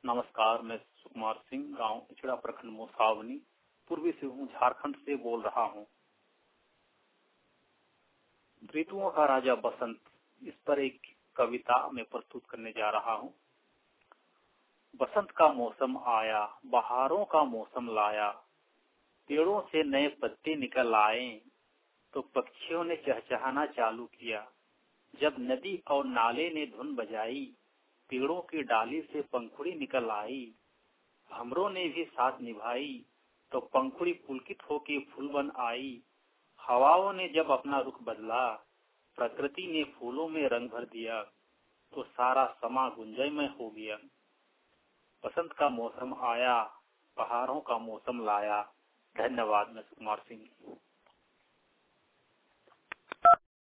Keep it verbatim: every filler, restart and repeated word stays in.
नमस्कार, मैं सुकुमार सिंह गांव इचड़ा प्रखंड मोसावनी पूर्वी सिंहभूम झारखंड से बोल रहा हूं। ऋतुओं का राजा बसंत, इस पर एक कविता मैं प्रस्तुत करने जा रहा हूं। बसंत का मौसम आया, बहारों का मौसम लाया, पेड़ों से नए पत्ते निकल आए तो पक्षियों ने चहचहाना चालू किया। जब नदी और नाले ने धुन बजाई, पेड़ों की डाली से पंखुड़ी निकल आई। भंवरों ने भी साथ निभाई तो पंखुड़ी पुलकित होके फूल बन आई। हवाओं ने जब अपना रुख बदला, प्रकृति ने फूलों में रंग भर दिया तो सारा समा गुंजयमय हो गया। बसंत का मौसम आया, बहारों का मौसम लाया। धन्यवाद। मैं सुकुमार सिंह।